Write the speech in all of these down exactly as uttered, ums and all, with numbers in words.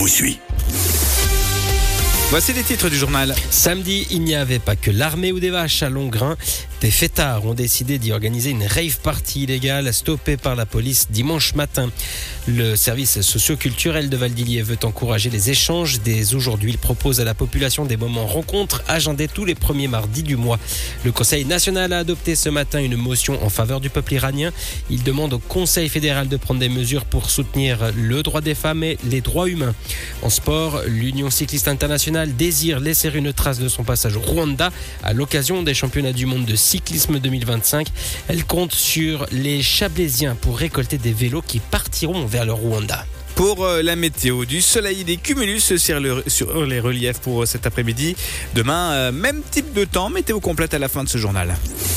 vous suit. Voici les titres du journal. Samedi, il n'y avait pas que l'armée ou des vaches à Longrain. Des fêtards ont décidé d'y organiser une rave party illégale stoppée par la police dimanche matin. Le service socio-culturel de Valdilier veut encourager les échanges. Dès aujourd'hui, il propose à la population des moments rencontres agendés tous les premiers mardis du mois. Le Conseil national a adopté ce matin une motion en faveur du peuple iranien. Il demande au Conseil fédéral de prendre des mesures pour soutenir le droit des femmes et les droits humains. En sport, l'Union cycliste internationale désire laisser une trace de son passage au Rwanda à l'occasion des championnats du monde de cyclisme deux mille vingt-cinq. Elle compte sur les Chablaisiens pour récolter des vélos qui partiront vers le Rwanda. Pour la météo, du soleil et des cumulus sur, le, sur les reliefs pour cet après-midi. Demain, même type de temps, météo complète à la fin de ce journal.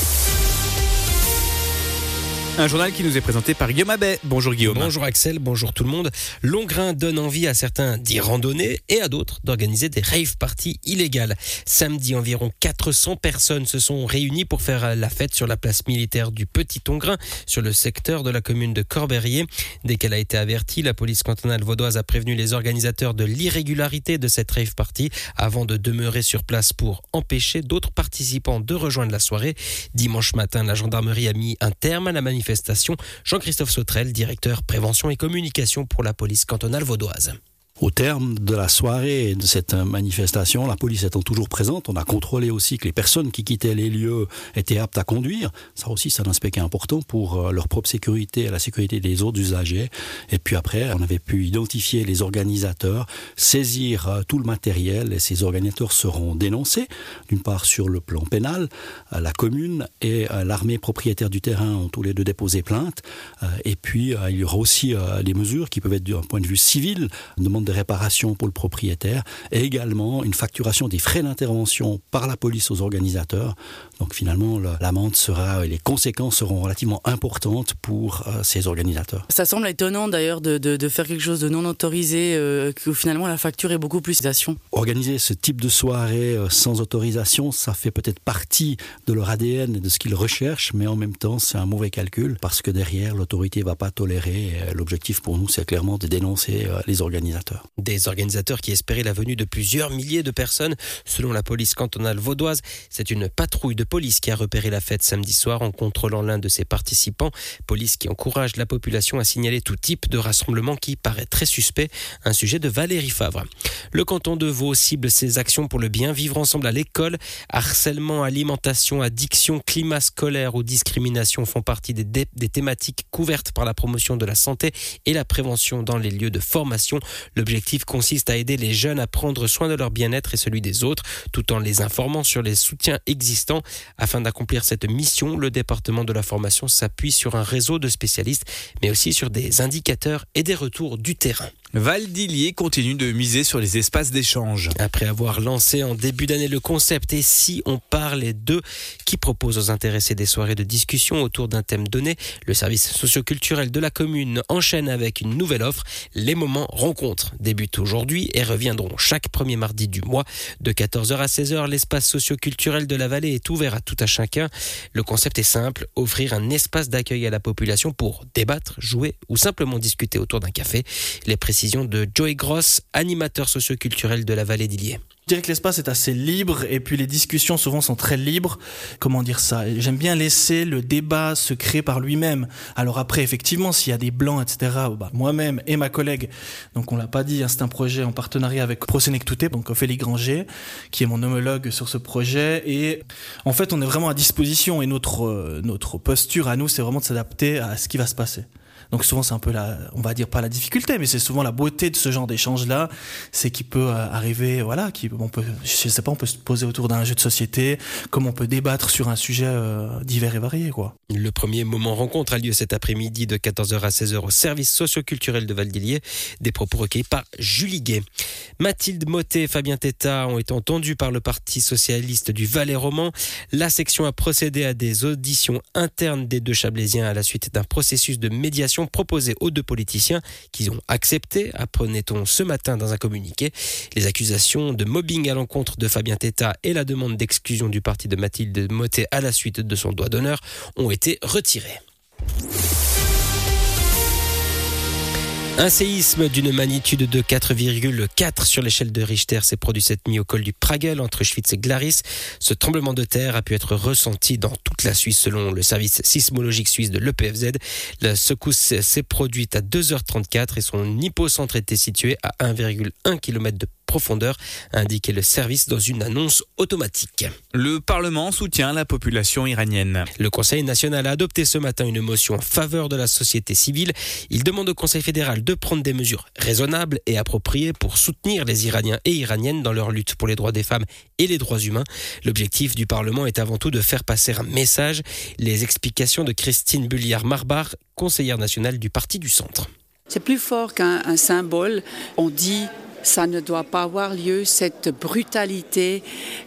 Un journal qui nous est présenté par Guillaume Abbé. Bonjour Guillaume. Bonjour Axel, bonjour tout le monde. Longrain donne envie à certains d'y randonner et à d'autres d'organiser des rave parties illégales. Samedi, environ quatre cents personnes se sont réunies pour faire la fête sur la place militaire du Petit Tongrain, sur le secteur de la commune de Corberrier. Dès qu'elle a été avertie, la police cantonale vaudoise a prévenu les organisateurs de l'irrégularité de cette rave party avant de demeurer sur place pour empêcher d'autres participants de rejoindre la soirée. Dimanche matin, la gendarmerie a mis un terme à la manifestation. Jean-Christophe Sautrel, directeur prévention et communication pour la police cantonale vaudoise. Au terme de la soirée et de cette manifestation, la police étant toujours présente, on a contrôlé aussi que les personnes qui quittaient les lieux étaient aptes à conduire. Ça aussi, c'est un aspect qui est important pour leur propre sécurité et la sécurité des autres usagers. Et puis après, on avait pu identifier les organisateurs, saisir tout le matériel et ces organisateurs seront dénoncés. D'une part sur le plan pénal, la commune et l'armée propriétaire du terrain ont tous les deux déposé plainte. Et puis, il y aura aussi des mesures qui peuvent être d'un point de vue civil, demande de réparation pour le propriétaire et également une facturation des frais d'intervention par la police aux organisateurs. Donc finalement, l'amende sera, et les conséquences seront relativement importantes pour euh, ces organisateurs. Ça semble étonnant d'ailleurs de, de, de faire quelque chose de non autorisé, euh, que finalement la facture est beaucoup plus d'utilisation. Organiser ce type de soirée euh, sans autorisation, ça fait peut-être partie de leur A D N et de ce qu'ils recherchent, mais en même temps, c'est un mauvais calcul parce que derrière, l'autorité ne va pas tolérer. Et l'objectif pour nous, c'est clairement de dénoncer euh, les organisateurs. Des organisateurs qui espéraient la venue de plusieurs milliers de personnes. Selon la police cantonale vaudoise, c'est une patrouille de police qui a repéré la fête samedi soir en contrôlant l'un de ses participants. Police qui encourage la population à signaler tout type de rassemblement qui paraît très suspect. Un sujet de Valérie Favre. Le canton de Vaud cible ses actions pour le bien vivre ensemble à l'école. Harcèlement, alimentation, addiction, climat scolaire ou discrimination font partie des, dé- des thématiques couvertes par la promotion de la santé et la prévention dans les lieux de formation. L'objectif consiste à aider les jeunes à prendre soin de leur bien-être et celui des autres, tout en les informant sur les soutiens existants. Afin d'accomplir cette mission, le département de la formation s'appuie sur un réseau de spécialistes, mais aussi sur des indicateurs et des retours du terrain. Valdilier continue de miser sur les espaces d'échange. Après avoir lancé en début d'année le concept « Et si on parlait d'eux » qui propose aux intéressés des soirées de discussion autour d'un thème donné, le service socio-culturel de la commune enchaîne avec une nouvelle offre. Les moments rencontres débutent aujourd'hui et reviendront chaque premier mardi du mois. De quatorze heures à seize heures, l'espace socio-culturel de la vallée est ouvert à tout à chacun. Le concept est simple, offrir un espace d'accueil à la population pour débattre, jouer ou simplement discuter autour d'un café. Les précisions de Joey Gross, animateur socio-culturel de la vallée d'Illiers. Je dirais que l'espace est assez libre et puis les discussions souvent sont très libres. Comment dire ça ? J'aime bien laisser le débat se créer par lui-même. Alors après, effectivement, s'il y a des blancs, et cetera, bah, moi-même et ma collègue, donc on l'a pas dit, hein, c'est un projet en partenariat avec Prosenectouté, donc Ophélie Granger, qui est mon homologue sur ce projet. Et en fait, on est vraiment à disposition et notre, euh, notre posture à nous, c'est vraiment de s'adapter à ce qui va se passer. Donc souvent c'est un peu la, on va dire pas la difficulté, mais c'est souvent la beauté de ce genre d'échange-là, c'est qu'il peut arriver, voilà, qui, on peut, je sais pas, on peut se poser autour d'un jeu de société, comme on peut débattre sur un sujet euh, divers et varié, quoi. Le premier moment rencontre a lieu cet après-midi de quatorze heures à seize heures au service socio-culturel de Valdilier. Des propos recueillis par Julie Gay. Mathilde Mottet et Fabien Teta ont été entendus par le Parti socialiste du Valais-Roman. La section a procédé à des auditions internes des deux Chablaisiens à la suite d'un processus de médiation proposé aux deux politiciens qu'ils ont accepté, apprenait-on ce matin dans un communiqué. Les accusations de mobbing à l'encontre de Fabien Teta et la demande d'exclusion du parti de Mathilde Mottet à la suite de son doigt d'honneur ont été retirées. Un séisme d'une magnitude de quatre virgule quatre sur l'échelle de Richter s'est produit cette nuit au col du Pragel entre Schwyz et Glaris. Ce tremblement de terre a pu être ressenti dans toute la Suisse selon le service sismologique suisse de l'E P F Z. La secousse s'est produite à deux heures trente-quatre et son hypocentre était situé à un virgule un kilomètre de profondeur, a indiqué le service dans une annonce automatique. Le Parlement soutient la population iranienne. Le Conseil national a adopté ce matin une motion en faveur de la société civile. Il demande au Conseil fédéral de prendre des mesures raisonnables et appropriées pour soutenir les Iraniens et Iraniennes dans leur lutte pour les droits des femmes et les droits humains. L'objectif du Parlement est avant tout de faire passer un message. Les explications de Christine Bulliard-Marbar, conseillère nationale du Parti du Centre. C'est plus fort qu'un un symbole. On dit ça ne doit pas avoir lieu, cette brutalité.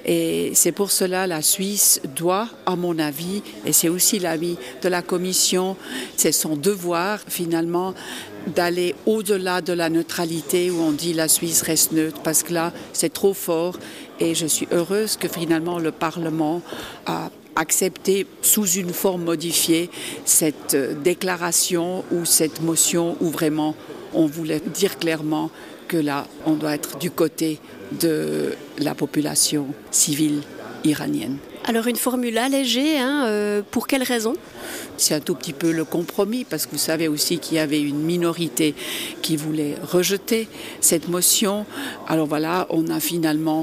Et c'est pour cela la Suisse doit, à mon avis, et c'est aussi l'avis de la Commission, c'est son devoir finalement d'aller au-delà de la neutralité où on dit la Suisse reste neutre, parce que là, c'est trop fort. Et je suis heureuse que finalement le Parlement a accepté sous une forme modifiée cette déclaration ou cette motion où vraiment on voulait dire clairement que là, on doit être du côté de la population civile iranienne. Alors une formule allégée, hein, euh, pour quelle raison ? C'est un tout petit peu le compromis, parce que vous savez aussi qu'il y avait une minorité qui voulait rejeter cette motion. Alors voilà, on a finalement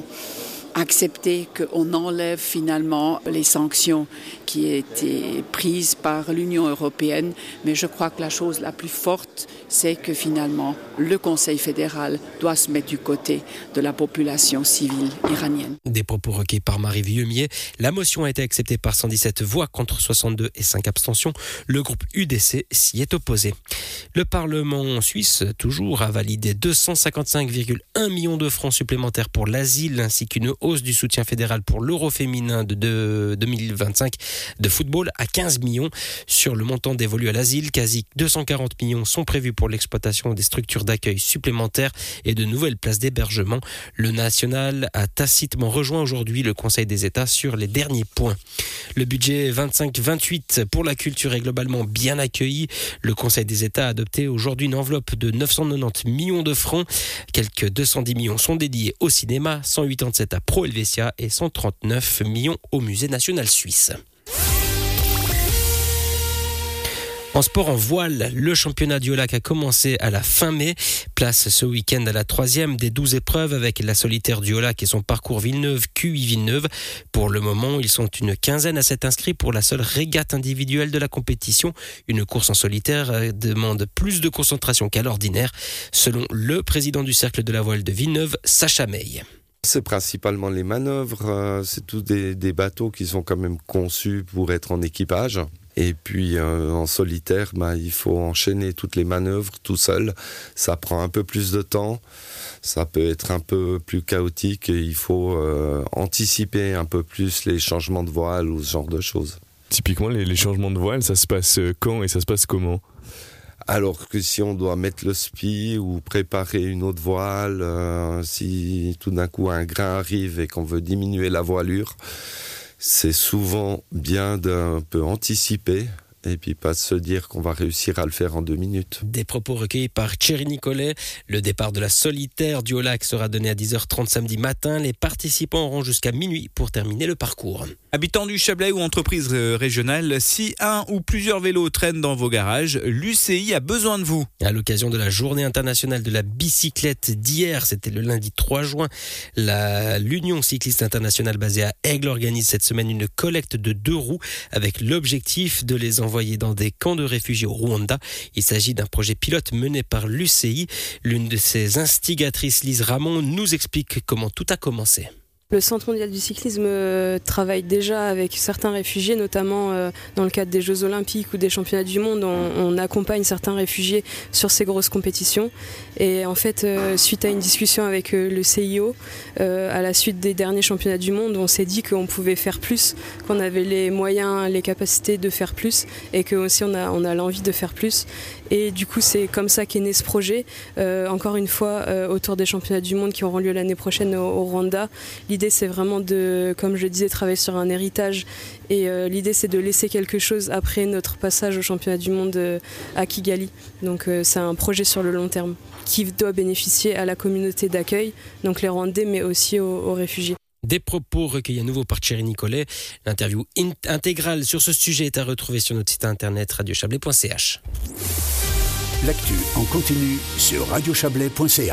accepter qu'on enlève finalement les sanctions qui étaient prises par l'Union européenne. Mais je crois que la chose la plus forte, c'est que finalement le Conseil fédéral doit se mettre du côté de la population civile iranienne. Des propos recueillis par Marie Vieumier. La motion a été acceptée par cent dix-sept voix contre soixante-deux et cinq abstentions. Le groupe U D C s'y est opposé. Le Parlement suisse, toujours, a validé deux cent cinquante-cinq virgule un millions de francs supplémentaires pour l'asile ainsi qu'une hausse du soutien fédéral pour l'Euro féminin de deux mille vingt-cinq de football à quinze millions. Sur le montant dévolu à l'asile, quasi deux cent quarante millions sont prévus pour l'exploitation des structures d'accueil supplémentaires et de nouvelles places d'hébergement. Le national a tacitement rejoint aujourd'hui le Conseil des États sur les derniers points. Le budget vingt-cinq vingt-huit pour la culture est globalement bien accueilli. Le Conseil des États a adopté aujourd'hui une enveloppe de neuf cent quatre-vingt-dix millions de francs. Quelques deux cent dix millions sont dédiés au cinéma, cent quatre-vingt-dix-sept à Pro Helvetia et cent trente-neuf millions au Musée national suisse. En sport en voile, le championnat du Haut-Lac a commencé à la fin mai. Place ce week-end à la troisième des douze épreuves avec la solitaire du Haut-Lac et son parcours Villeneuve-Q I Villeneuve. Pour le moment, ils sont une quinzaine à s'être inscrits pour la seule régate individuelle de la compétition. Une course en solitaire demande plus de concentration qu'à l'ordinaire, selon le président du cercle de la voile de Villeneuve, Sacha May. C'est principalement les manœuvres, c'est tous des, des bateaux qui sont quand même conçus pour être en équipage. Et puis euh, en solitaire, bah, il faut enchaîner toutes les manœuvres tout seul. Ça prend un peu plus de temps, ça peut être un peu plus chaotique et il faut euh, anticiper un peu plus les changements de voile ou ce genre de choses. Typiquement, les, les changements de voile, ça se passe quand et ça se passe comment ? Alors que si on doit mettre le spi ou préparer une autre voile, euh, si tout d'un coup un grain arrive et qu'on veut diminuer la voilure, c'est souvent bien d'un peu anticiper et puis pas se dire qu'on va réussir à le faire en deux minutes. Des propos recueillis par Thierry Nicolet. Le départ de la solitaire du Haut-Lac sera donné à dix heures trente samedi matin. Les participants auront jusqu'à minuit pour terminer le parcours. Habitants du Chablais ou entreprises régionales, si un ou plusieurs vélos traînent dans vos garages, l'U C I a besoin de vous. À l'occasion de la journée internationale de la bicyclette d'hier, c'était le lundi trois juin, la, l'Union cycliste internationale basée à Aigle organise cette semaine une collecte de deux roues avec l'objectif de les envoyer dans des camps de réfugiés au Rwanda. Il s'agit d'un projet pilote mené par l'U C I. L'une de ses instigatrices, Lise Ramon, nous explique comment tout a commencé. Le Centre mondial du cyclisme travaille déjà avec certains réfugiés, notamment dans le cadre des Jeux Olympiques ou des Championnats du Monde. On, on accompagne certains réfugiés sur ces grosses compétitions. Et en fait, suite à une discussion avec le C I O, à la suite des derniers Championnats du Monde, on s'est dit qu'on pouvait faire plus, qu'on avait les moyens, les capacités de faire plus et que aussi on a, on a l'envie de faire plus. Et du coup, c'est comme ça qu'est né ce projet. Euh, encore une fois, euh, autour des Championnats du Monde qui auront lieu l'année prochaine au, au Rwanda. L'idée, c'est vraiment de, comme je disais, travailler sur un héritage. Et euh, l'idée, c'est de laisser quelque chose après notre passage au championnat du monde euh, à Kigali. Donc euh, c'est un projet sur le long terme qui doit bénéficier à la communauté d'accueil, donc les Rwandais, mais aussi aux, aux réfugiés. Des propos recueillis à nouveau par Thierry Nicolet. L'interview in- intégrale sur ce sujet est à retrouver sur notre site internet radio chablais point c h. L'actu en continu sur radio chablais point c h.